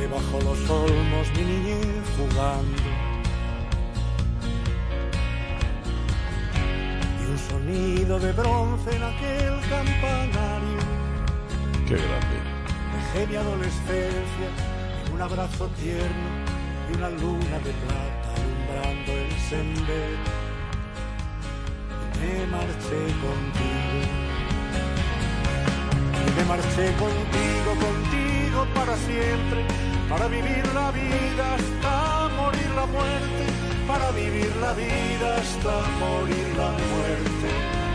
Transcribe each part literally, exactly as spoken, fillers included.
bajo los olmos mi niñez jugando, y un sonido de bronce en aquel campanario. Qué grande. Dejé mi adolescencia en un abrazo tierno y una luna de plata alumbrando el sendero, y me marché contigo, y me marché contigo, contigo para siempre, para vivir la vida hasta morir la muerte, para vivir la vida hasta morir la muerte.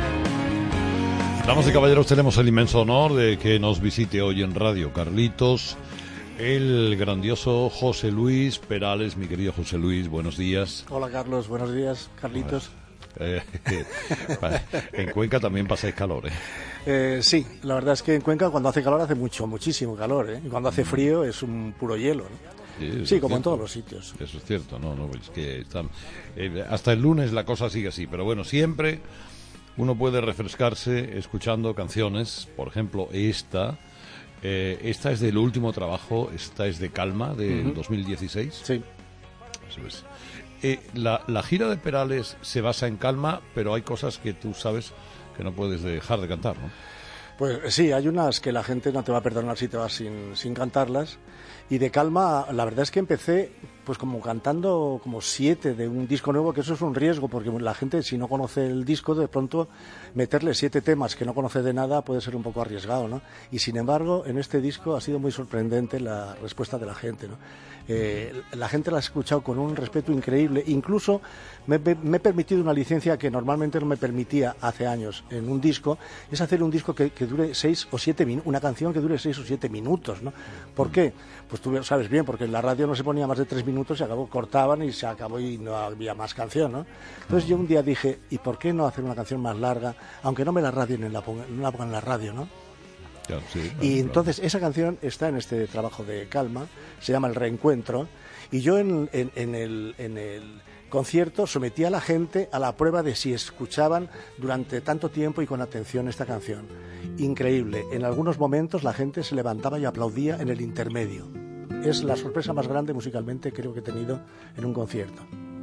Damas y caballeros, tenemos el inmenso honor de que nos visite hoy en Radio Carlitos el grandioso José Luis Perales. Mi querido José Luis, buenos días. Hola Carlos, buenos días, Carlitos. Eh, eh, en Cuenca también pasáis calor, ¿eh? Eh, sí, la verdad es que en Cuenca cuando hace calor hace mucho, muchísimo calor, ¿eh? Y cuando hace frío es un puro hielo, ¿no? Sí, sí, es como cierto. en todos los sitios. Eso es cierto, no, no, es que están, eh, hasta el lunes la cosa sigue así, pero bueno, siempre uno puede refrescarse escuchando canciones, por ejemplo, esta, eh, esta es del último trabajo, esta es de Calma, del uh-huh. dos mil dieciséis. Sí. Eso es. Eh, la, la gira de Perales se basa en Calma, pero hay cosas que tú sabes que no puedes dejar de cantar, ¿no? Pues sí, hay unas que la gente no te va a perdonar si te vas sin, sin cantarlas. Y de Calma, la verdad es que empecé pues como cantando como siete de un disco nuevo, que eso es un riesgo, porque la gente, si no conoce el disco, de pronto meterle siete temas que no conoce de nada puede ser un poco arriesgado, ¿no? Y sin embargo, en este disco ha sido muy sorprendente la respuesta de la gente, ¿no? Eh, la gente la ha escuchado con un respeto increíble. Incluso me, me he permitido una licencia que normalmente no me permitía hace años en un disco, es hacer un disco que, que dure seis o siete minutos, una canción que dure seis o siete minutos, ¿no? ¿Por qué? Pues tú sabes bien, porque en la radio no se ponía más de tres minutos, se acabó, cortaban y se acabó y no había más canción, ¿no? Entonces yo un día dije, ¿y por qué no hacer una canción más larga, aunque no me la radien en la, no la pongan en la radio, ¿no? Claro, sí, claro, y entonces claro. Esa canción está en este trabajo de Calma, se llama El Reencuentro, y yo en, en, en, el, en el concierto sometí a la gente a la prueba de si escuchaban durante tanto tiempo y con atención esta canción. Increíble, en algunos momentos la gente se levantaba y aplaudía en el intermedio. Es la sorpresa más grande musicalmente creo que he tenido en un concierto.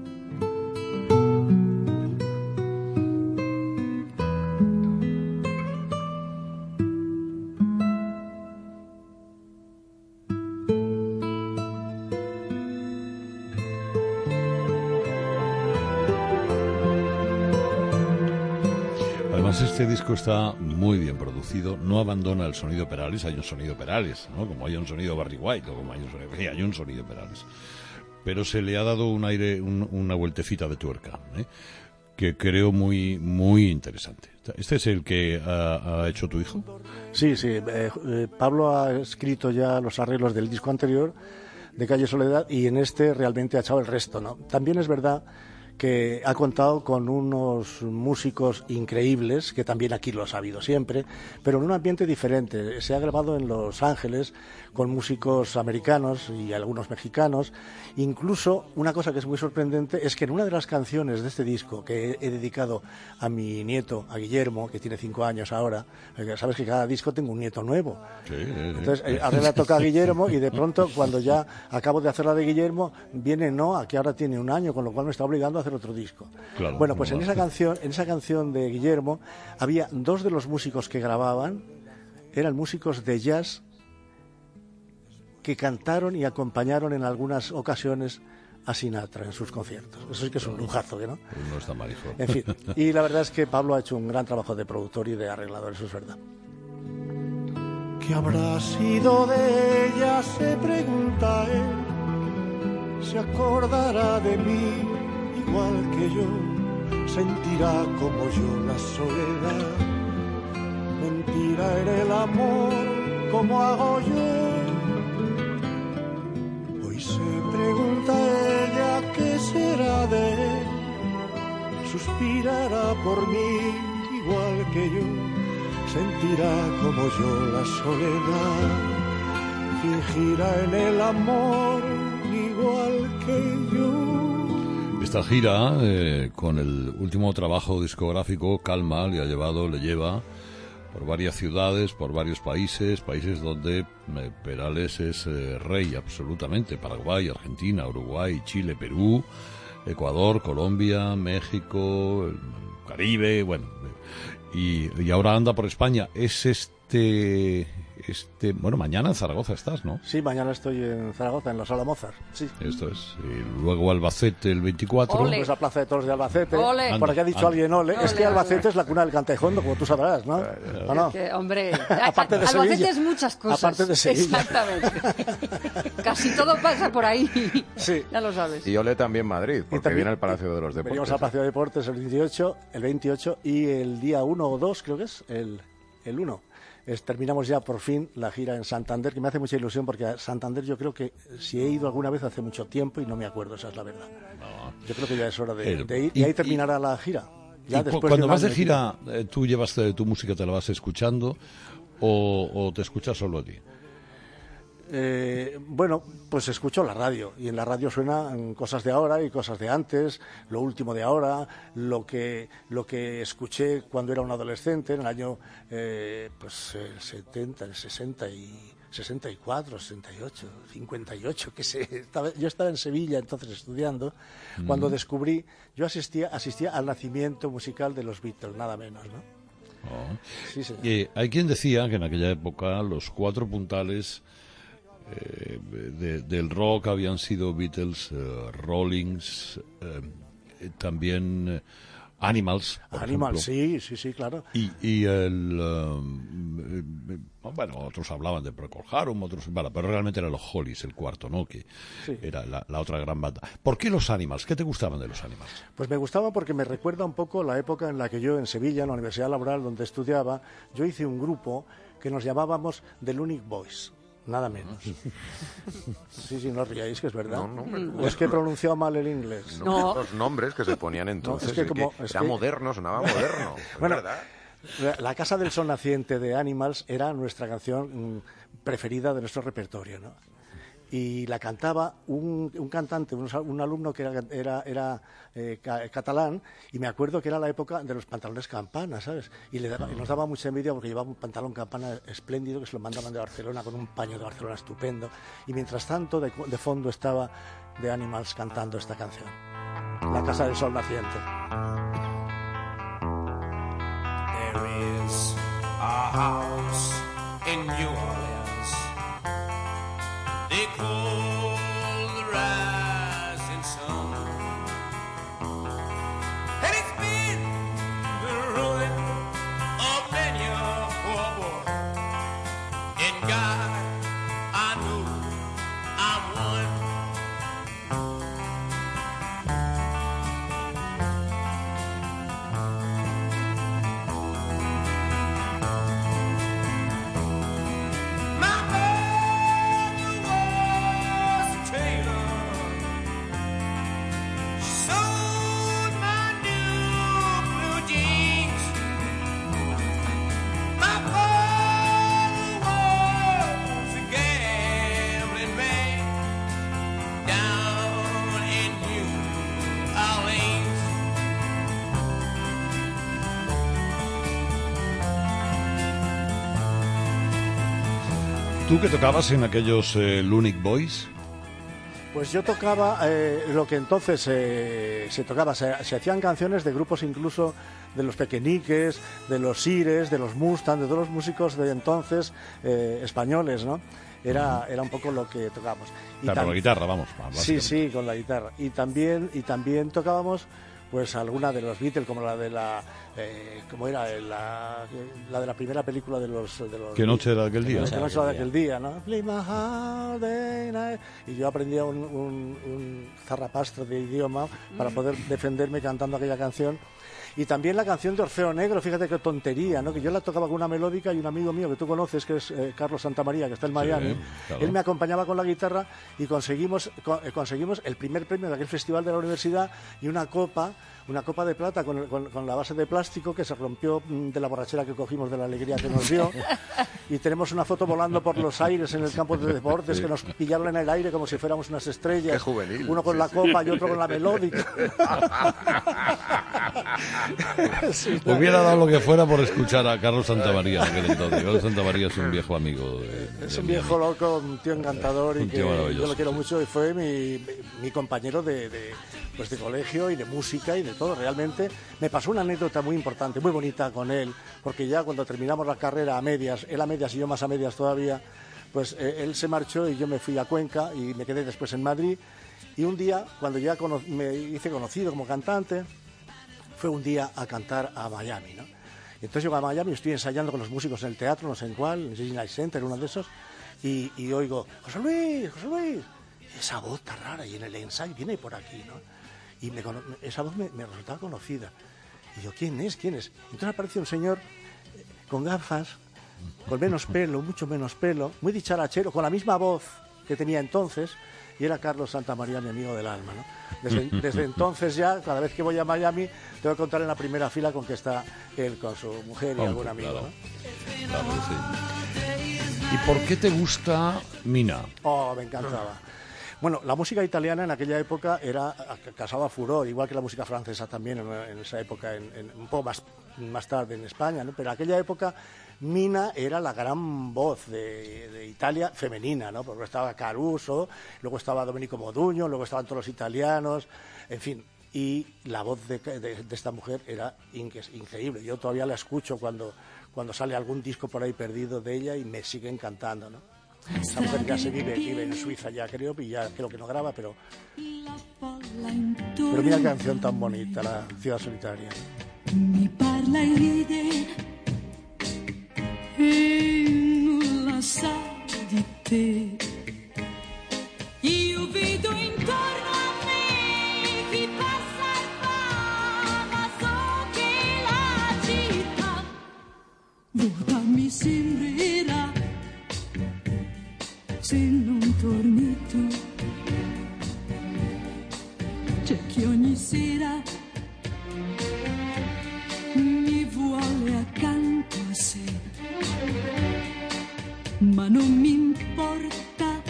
Este disco está muy bien producido, no abandona el sonido Perales, hay un sonido Perales, ¿no? Como hay un sonido Barry White o como hay un sonido, sí, hay un sonido Perales, pero se le ha dado un aire, un, una vueltecita de tuerca, ¿eh? Que creo muy muy interesante. ¿Este es el que ha, ha hecho tu hijo? Sí, sí, eh, eh, Pablo ha escrito ya los arreglos del disco anterior de Calle Soledad y en este realmente ha echado el resto, ¿no? También es verdad que ha contado con unos músicos increíbles, que también aquí los ha habido siempre, pero en un ambiente diferente. Se ha grabado en Los Ángeles con músicos americanos y algunos mexicanos. Incluso, una cosa que es muy sorprendente es que en una de las canciones de este disco, que he, he dedicado a mi nieto, a Guillermo, que tiene cinco años ahora, sabes que cada disco tengo un nieto nuevo. Sí, sí, sí. Entonces, eh, ahora le toca a Guillermo y de pronto, cuando ya acabo de hacer la de Guillermo, viene Noa, que ahora tiene un año, con lo cual me está obligando a hacer otro disco. Claro, bueno, pues no en esa canción, en esa canción de Guillermo había dos de los músicos que grababan, eran músicos de jazz que cantaron y acompañaron en algunas ocasiones a Sinatra en sus conciertos. Eso sí que es un lujazo, ¿no? Pues no está mal, hijo. En fin, y la verdad es que Pablo ha hecho un gran trabajo de productor y de arreglador, eso es verdad. ¿Qué habrá sido de ella? Se pregunta él. Se acordará de mí igual que yo, sentirá como yo la soledad. Mentira en el amor como hago yo. Hoy se pregunta ella qué será de él. Suspirará por mí igual que yo, sentirá como yo la soledad. Fingirá en el amor igual que yo. Esta gira, eh, con el último trabajo discográfico, Calma, le ha llevado, le lleva por varias ciudades, por varios países, países donde eh, Perales es eh, rey absolutamente, Paraguay, Argentina, Uruguay, Chile, Perú, Ecuador, Colombia, México, el Caribe, bueno, y, y ahora anda por España. Es este... Este, bueno, mañana en Zaragoza estás, ¿no? Sí, mañana estoy en Zaragoza, en la Sala Mozart. Sí. Esto es. Y luego Albacete el veinticuatro. Ole. Pues la Plaza de Toros de Albacete. Ole. Por aquí ha dicho Ande. alguien ole. Ole, Es que Albacete ole. es la cuna del cantejondo, como tú sabrás, ¿no? ¿O no? Que, hombre, Aparte de Albacete Sevilla. es muchas cosas. Aparte de Sevilla. Exactamente. Casi todo pasa por ahí. Sí. Ya lo sabes. Y ole también Madrid, porque también- viene al Palacio de los Deportes. Venimos al Palacio de Deportes el veintiocho, el veintiocho y el día uno o dos, creo que es, el, el uno. Es, terminamos ya por fin la gira en Santander, que me hace mucha ilusión porque a Santander yo creo que si he ido alguna vez hace mucho tiempo y no me acuerdo, esa es la verdad. Yo creo que ya es hora de, El- de ir y- y ahí terminará la gira. Ya Y cu- después cuando un vas de año gira, eh, ¿tú llevas eh, tu música, te la vas escuchando o, o te escuchas solo a ti? Eh, bueno, pues escucho la radio y en la radio suenan cosas de ahora y cosas de antes, lo último de ahora, lo que lo que escuché cuando era un adolescente en el año eh, pues el setenta, el sesenta y sesenta y cuatro, sesenta y ocho, cincuenta y ocho, que sé, estaba, yo estaba en Sevilla entonces estudiando cuando descubrí, yo asistía asistía al nacimiento musical de los Beatles, nada menos, ¿no? Oh. Sí, señor. Eh, hay quien decía que en aquella época los cuatro puntales eh, de- del rock habían sido Beatles, eh, Rollings, eh, eh, también eh, Animals, por Animal, ejemplo. sí, sí, sí, claro. Y, y el... um, eh, bueno, otros hablaban de Procol Harum, otros... Bueno, pero realmente eran los Hollies, el cuarto, ¿no? Que Sí. era la, la otra gran banda. ¿Por qué los Animals? ¿Qué te gustaban de los Animals? Pues me gustaba porque me recuerda un poco la época en la que yo en Sevilla, en la Universidad Laboral donde estudiaba, yo hice un grupo que nos llamábamos The Lunic Boys, nada menos. Sí, sí, no os riáis, que es verdad. No, no, hombre. ¿O es que he pronunciado mal el inglés? No, No. Los nombres que se ponían entonces. es que y como- que es era que- moderno, sonaba moderno. es Bueno, verdad. La, la Casa del Sol Naciente de Animals era nuestra canción mm, preferida de nuestro repertorio, ¿no? Y la cantaba un, un cantante, un, un alumno que era, era, era eh, ca- catalán, y me acuerdo que era la época de los pantalones campana, ¿sabes? Y, le daba- y nos daba mucha envidia porque llevaba un pantalón campana espléndido que se lo mandaban de Barcelona con un paño de Barcelona estupendo. Y mientras tanto, de, de fondo estaba The Animals cantando esta canción, La Casa del Sol Naciente. There is a house in New Orleans they call the rising sun, and it's been the ruin of many a poor boy. In God, I know I'm one. My mother was a tailor. She sewed my new blue jeans. My father was a gambling man down in New Orleans. ¿Tú que tocabas en aquellos eh, Lunic Boys? Pues yo tocaba eh, lo que entonces eh, se tocaba, se, se hacían canciones de grupos incluso de los Pequeñiques, de los Sires, de los Mustang, de todos los músicos de entonces eh, españoles, ¿no? Era, era un poco lo que tocábamos. Y Claro, tam- con la guitarra, vamos. Sí, básicamente. sí, con la guitarra. Y también, y también tocábamos pues alguna de los Beatles, como la de la, eh, ¿cómo era? La, la de la primera película de los... De los ¿Qué noche era aquel día? ¿Qué noche era de aquel día, no? Play my holiday night. Y yo aprendía un, un, un zarrapastre de idioma para poder defenderme cantando aquella canción. Y también la canción de Orfeo Negro, fíjate qué tontería, ¿no? Que yo la tocaba con una melódica y un amigo mío que tú conoces, que es eh, Carlos Santamaría, que está en Miami, claro. él me acompañaba con la guitarra y conseguimos, co- eh, conseguimos el primer premio de aquel festival de la universidad y una copa, una copa de plata con, el- con- con la base de plástico que se rompió mm, de la borrachera que cogimos, de la alegría que nos dio. Y tenemos una foto volando por los aires en el campo de deportes que nos pillaron en el aire como si fuéramos unas estrellas. Qué juvenil, Uno con sí, la sí. copa y otro con la melódica. Sí, Hubiera dado lo que fuera por escuchar a Carlos Santamaría en aquel entonces. Carlos Santamaría es un viejo amigo. De, es de un mi viejo amigo. loco, un tío encantador y Un que tío yo maravilloso, lo quiero sí. mucho y fue mi, mi, mi compañero de, de, pues de colegio y de música y de todo. Realmente me pasó una anécdota muy importante, muy bonita con él, porque ya cuando terminamos la carrera a medias, él a medias y yo más a medias todavía, pues eh, él se marchó y yo me fui a Cuenca y me quedé después en Madrid. Y un día, cuando ya cono- me hice conocido como cantante, fue un día a cantar a Miami, ¿no? Y entonces llego a Miami, estoy ensayando con los músicos en el teatro, no sé en cuál, en Disney Center, uno de esos, y, y oigo, José Luis, José Luis, y esa voz tan rara, y en el ensayo viene por aquí, ¿no? Y me cono- esa voz me, me resultaba conocida. Y yo, ¿quién es? ¿Quién es? Entonces aparece un señor eh, con gafas, con menos pelo, mucho menos pelo, muy dicharachero, con la misma voz que tenía entonces, y era Carlos Santamaría, mi amigo del alma, ¿no? Desde, desde entonces ya, cada vez que voy a Miami, tengo que contar en la primera fila con que está él, con su mujer y Hombre, algún amigo, claro. ¿no? Claro que sí. ¿Y por qué te gusta Mina? Oh, me encantaba. Bueno, la música italiana en aquella época era causaba furor, igual que la música francesa también en, en esa época, en, en, un poco más, más tarde en España, ¿no? Pero en aquella época Mina era la gran voz de, de Italia femenina, ¿no? Porque estaba Caruso, luego estaba Domenico Modugno, luego estaban todos los italianos, en fin. Y la voz de, de, de esta mujer era inque- increíble. Yo todavía la escucho cuando, cuando sale algún disco por ahí perdido de ella y me sigue encantando, ¿no? Esa mujer ya se vive, vive en Suiza ya creo, y ya creo que no graba, pero... Pero mira qué canción tan bonita, La ciudad solitaria. Mi parla e ride e nulla sa di te. Io vedo intorno a me chi passa e va, ma so che la città vuota mi sembrerà se non torni tu. C'è chi ogni sera mi vuole accanto a sé, ma non mi importa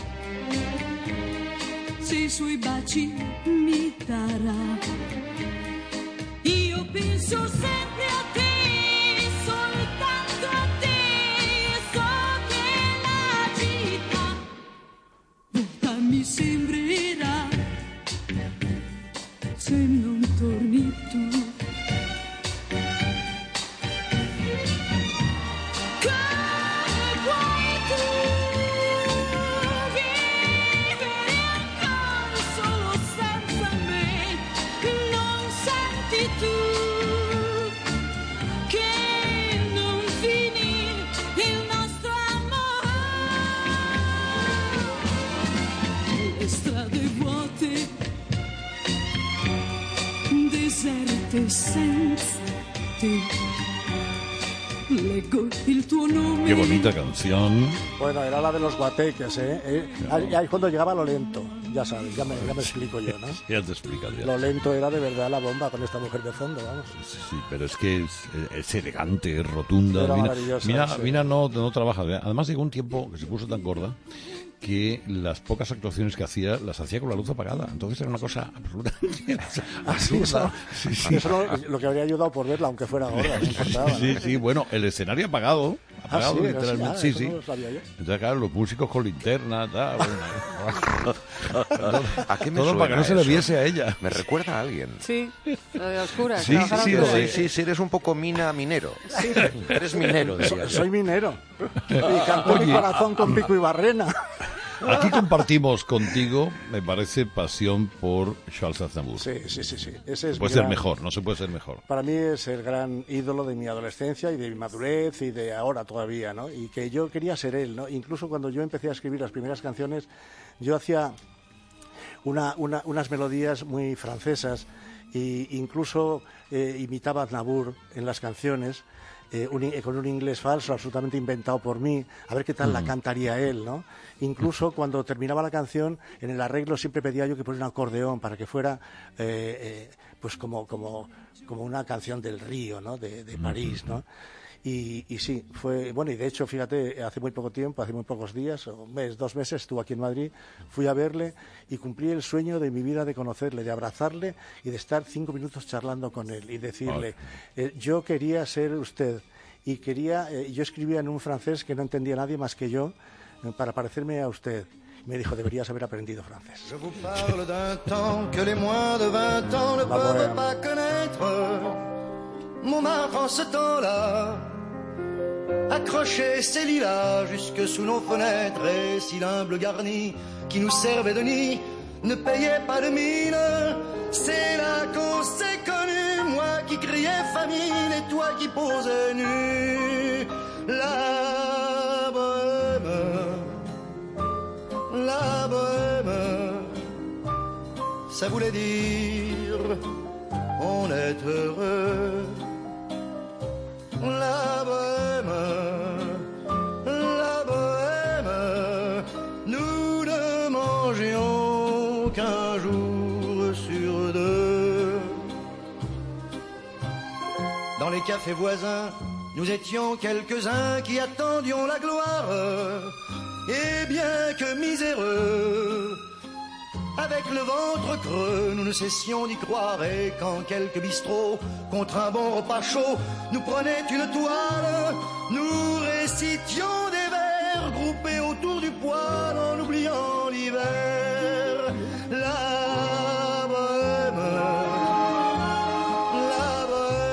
se i suoi baci mi darà. Io penso sempre a te, soltanto a te, so che la città vuota mi sembrerà se non torni tu. Senza te leggo il tuo nome. Qué bonita canción. Bueno, era la de los guateques, ¿eh? ¿Eh? Ahí, ahí cuando llegaba lo lento, ya sabes, ya me, ya me explico yo, ¿no? Ya te explicas ya. Lo lento era de verdad la bomba con esta mujer de fondo, vamos. Sí, sí, pero es que es, es elegante, es rotunda. Era Mina, maravillosa, Mina, sí. Mina no, no trabaja. Además llegó un tiempo que se puso tan gorda que las pocas actuaciones que hacía las hacía con la luz apagada. Entonces era una cosa absolutamente Así, eso, absurda. Sí, sí. eso no- lo que habría ayudado por verla, aunque fuera ahora, no importaba, ¿no? Sí, sí, bueno, el escenario apagado, apagado sí, literalmente, ah, sí, eso sí. no lo sabía yo. Entonces, claro, los músicos con linterna, tal, bueno. ¿A qué me Todo suena para que no se le eso? viese a ella. Me recuerda a alguien. Sí, lo de oscuras. Sí, trabajar a sí, Sí, oscuras. sí, sí, sí, sí, eres un poco mina minero. Eres minero, diría yo. Soy minero y canto mi corazón con pico y barrena. Aquí compartimos contigo, me parece, pasión por Charles Aznavour. Sí, sí, sí, sí. Ese es Puede mi ser gran- mejor, no se puede ser mejor. Para mí es el gran ídolo de mi adolescencia y de mi madurez y de ahora todavía, ¿no? Y que yo quería ser él, ¿no? Incluso cuando yo empecé a escribir las primeras canciones, yo hacía una, una- unas melodías muy francesas e incluso eh, imitaba a Aznavour en las canciones. Eh, un i- con un inglés falso, absolutamente inventado por mí, a ver qué tal la cantaría él, ¿no? Incluso cuando terminaba la canción, en el arreglo siempre pedía yo que pusiera un acordeón para que fuera, eh, eh, pues como, como, como una canción del Río, ¿no? De, de París, ¿no? Y, y sí, fue, bueno, y de hecho, fíjate, hace muy poco tiempo, hace muy pocos días, un mes, dos meses, estuvo aquí en Madrid, fui a verle y cumplí el sueño de mi vida de conocerle, de abrazarle y de estar cinco minutos charlando con él y decirle, eh, yo quería ser usted y quería, eh, yo escribía en un francés que no entendía nadie más que yo, eh, para parecerme a usted. Me dijo, deberías haber aprendido francés. Je vous parle d'un temps que les moins de vingt ans ne peuvent pas connaître. Montmartre en ce temps-là accrochait ses lilas jusque sous nos fenêtres, et si l'humble garni qui nous servait de nid ne payait pas de mine, c'est là qu'on s'est connus, moi qui criais famine et toi qui posais nu. La bohème, la bohème, ça voulait dire on est heureux. La bohème, la bohème, nous ne mangions qu'un jour sur deux. Dans les cafés voisins, nous étions quelques-uns qui attendions la gloire. Et bien que miséreux, avec le ventre creux, nous ne cessions d'y croire. Et quand quelques bistrots, contre un bon repas chaud, nous prenaient une toile, nous récitions des vers groupés autour du poêle en oubliant l'hiver. La bohème, la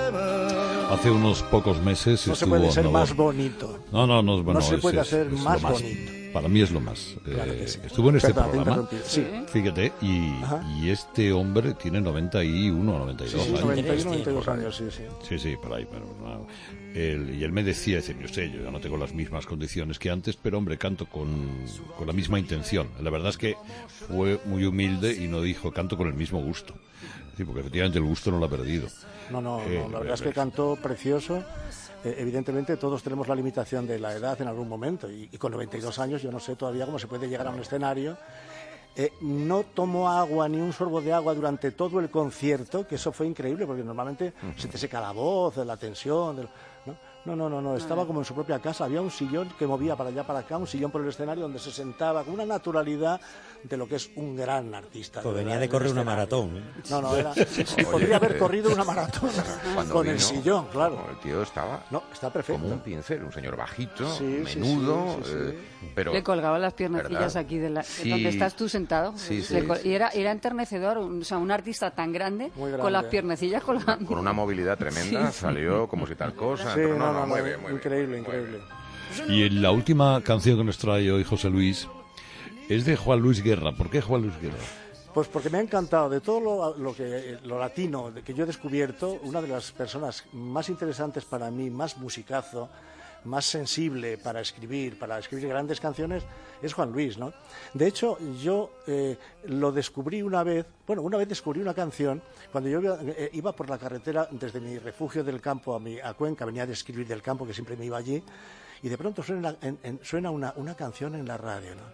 bohème. Hace unos pocos meses no se estuvo puede ser no, más bonito. No, no, no, bueno, no se es, puede es, hacer es más lo más, bonito. Para mí es lo más. Claro eh, que sí. Estuvo en este Perdón, te programa, interrumpí. Sí. fíjate, y, y este hombre tiene noventa y uno, noventa y dos Sí, sí, años. noventa y uno, noventa y dos años, sí, sí. Sí, sí, por ahí. Pero, no, él, y él me decía, dice, yo sé, yo ya no tengo las mismas condiciones que antes, pero hombre, canto con, con la misma intención. La verdad es que fue muy humilde y no dijo, canto con el mismo gusto. Sí, porque efectivamente el gusto no lo ha perdido. No, no, Eh, no, la verdad es que cantó precioso. Eh, evidentemente todos tenemos la limitación de la edad en algún momento y, y con noventa y dos años yo no sé todavía cómo se puede llegar a un escenario. Eh, no tomó agua ni un sorbo de agua durante todo el concierto, que eso fue increíble porque normalmente uh-huh. se te seca la voz, la tensión, del, ¿no? No, no, no, no, estaba como en su propia casa, había un sillón que movía para allá, para acá, un sillón por el escenario donde se sentaba con una naturalidad de lo que es un gran artista. Pues venía de correr una maratón. ¿eh? No, no, era, podría haber corrido una maratón con vino, el sillón, claro. El tío estaba no, está perfecto. como un pincel, un señor bajito, sí, menudo, sí, sí, sí, eh, sí. pero... Le colgaban las piernecillas ¿verdad? aquí de la, Sí. donde estás tú sentado. Sí, sí, Le col- sí. Y era, era enternecedor, o sea, un artista tan grande, Muy grande. con las piernecillas colgando. Con una movilidad tremenda, Sí. salió como si tal cosa. Sí, pero no, no, no, no, muy bien, muy bien, increíble, muy increíble. bien. Y en la última canción que nos trae hoy José Luis es de Juan Luis Guerra. ¿Por qué Juan Luis Guerra? Pues porque me ha encantado, de todo lo, lo, que, lo latino que yo he descubierto, una de las personas más interesantes para mí, más musicazo, más sensible para escribir, para escribir grandes canciones, es Juan Luis, ¿no? De hecho, yo eh, lo descubrí una vez, bueno, una vez descubrí una canción, cuando yo eh, iba por la carretera desde mi refugio del campo a, mi, a Cuenca, venía de escribir del campo, que siempre me iba allí, y de pronto suena, en, en, suena una, una canción en la radio, ¿no?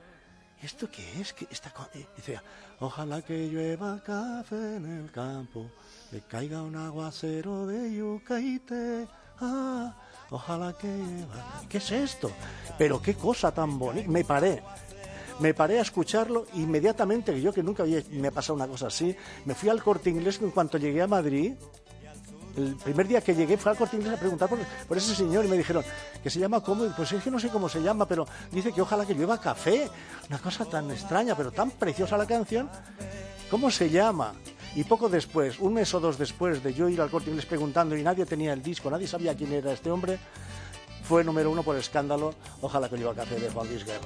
¿Esto qué es? ¿Qué esta co-? Y decía, ojalá que llueva café en el campo, que caiga un aguacero de yuca y té, ah, ojalá que llueva. ¿Qué es esto? Pero qué cosa tan bonita. Me paré, me paré a escucharlo inmediatamente, que yo que nunca había me ha pasado una cosa así, me fui al Corte Inglés en cuanto llegué a Madrid. El primer día que llegué fue al Corte Inglés a preguntar por, por ese señor y me dijeron que se llama cómo, pues es que no sé cómo se llama, pero dice que ojalá que llueva café, una cosa tan extraña, pero tan preciosa la canción. ¿Cómo se llama? Y poco después, un mes o dos después de yo ir al Corte Inglés preguntando y nadie tenía el disco, nadie sabía quién era este hombre, fue número uno por escándalo, ojalá que llueva café de Juan Luis Guerra.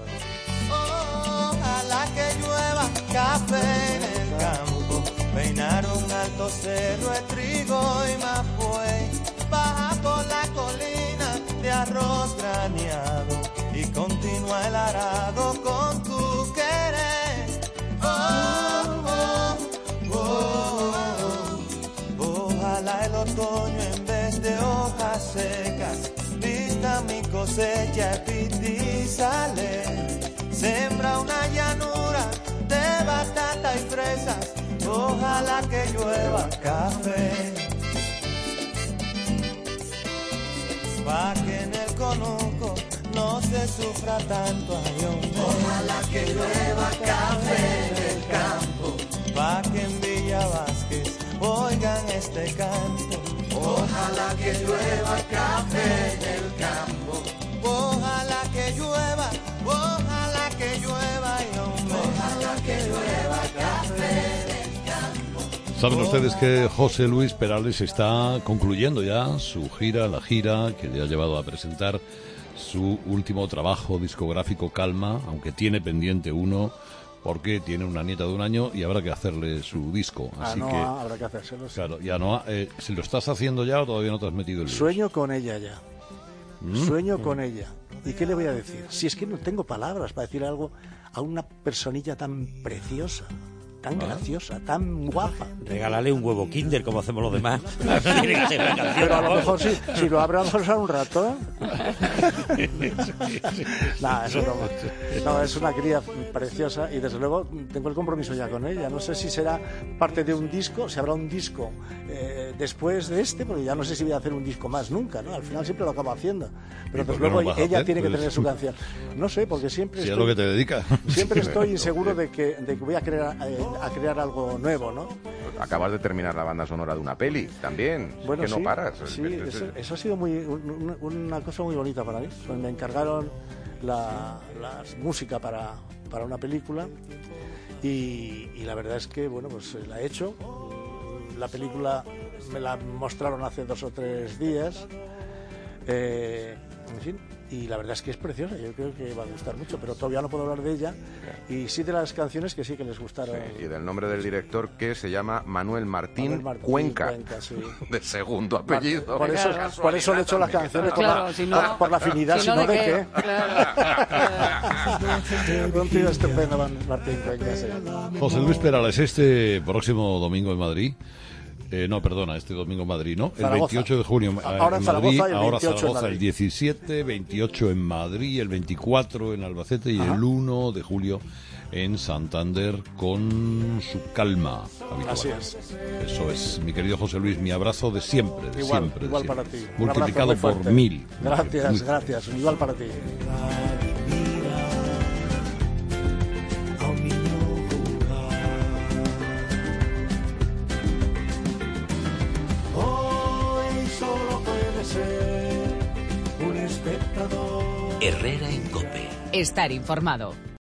Ojalá que llueva café en el campo, peinar un alto cerro de trigo y mafuey, baja por la colina de arroz graneado y continúa el arado con tu querer. Oh, oh, oh, oh. Ojalá el otoño en vez de hojas secas vista mi cosecha y sale. Sembra una llanura de batata y fresas, ojalá que llueva café. pa' que en el conuco no se sufra tanto. Ay, hombre. Ojalá que llueva café en el campo, pa' que en Villa Vázquez oigan este canto. Ojalá que llueva café en el campo, ojalá que llueva, ojalá que llueva, y hombre, ojalá que llueva café en el campo. Saben ustedes que José Luis Perales está concluyendo ya su gira, la gira que le ha llevado a presentar su último trabajo discográfico, Calma, aunque tiene pendiente uno, porque tiene una nieta de un año y habrá que hacerle su disco. Así ah, no, que habrá que hacérselo. Sí. Claro, ya no. Eh, ¿si lo estás haciendo ya o todavía no te has metido el lío? Sueño con ella ya. ¿Mm? Sueño con ella. ¿Y qué le voy a decir? Si es que no tengo palabras para decir algo a una personilla tan preciosa, tan graciosa, tan guapa. Regálale un huevo Kinder como hacemos los demás. No tiene que ser una canción. Pero a lo mejor sí, si lo abre a lo mejor será un rato. Nah, es broma. No, es una cría preciosa y desde luego tengo el compromiso ya con ella. No sé si será parte de un disco, si habrá un disco eh, después de este, porque ya no sé si voy a hacer un disco más nunca, ¿no? Al final siempre lo acabo haciendo. Pero desde luego no ella hacer? tiene que Pues... tener su canción. No sé, porque siempre Si estoy, es lo que te dedica. siempre estoy inseguro de que, de que voy a crear, eh, a crear algo nuevo, ¿no? Acabas de terminar la banda sonora de una peli, también. Bueno, que no sí, paras. sí, eso, eso ha sido muy un, una cosa muy bonita para mí. Pues me encargaron la, la música para, para una película y, y la verdad es que, bueno, pues la he hecho. La película me la mostraron hace dos o tres días. Eh, en fin, y la verdad es que es preciosa, yo creo que va a gustar mucho, pero todavía no puedo hablar de ella, y sí de las canciones que sí que les gustaron. Sí, y del nombre del director, que se llama Manuel Martín, Manuel Martín Cuenca, Cuenca, sí. de segundo apellido. Por eso, por eso le he hecho las canciones, por, Claro, la, si no- por, por la afinidad, si no, si no, de ¿de qué. qué? Claro. Un tío estupendo, Martín Cuenca, sí. José Luis Perales, este próximo domingo en Madrid. Eh, no, perdona, este domingo en Madrid, ¿no? El Zaragoza. veintiocho de junio eh, Ahora en en Zaragoza Madrid, y el ahora veintiocho en Zaragoza Madrid. el diecisiete, veintiocho en Madrid, el veinticuatro en Albacete y Ajá. el uno de julio en Santander con su Calma habitual. Así es. Eso es, mi querido José Luis, mi abrazo de siempre, de Igual, siempre. de igual siempre. para ti. Un abrazo Multiplicado muy por fuerte. mil. Gracias, Muy- gracias. Igual para ti. A un niño jugar. Hoy solo puede ser un espectador. Herrera en COPE. Estar informado.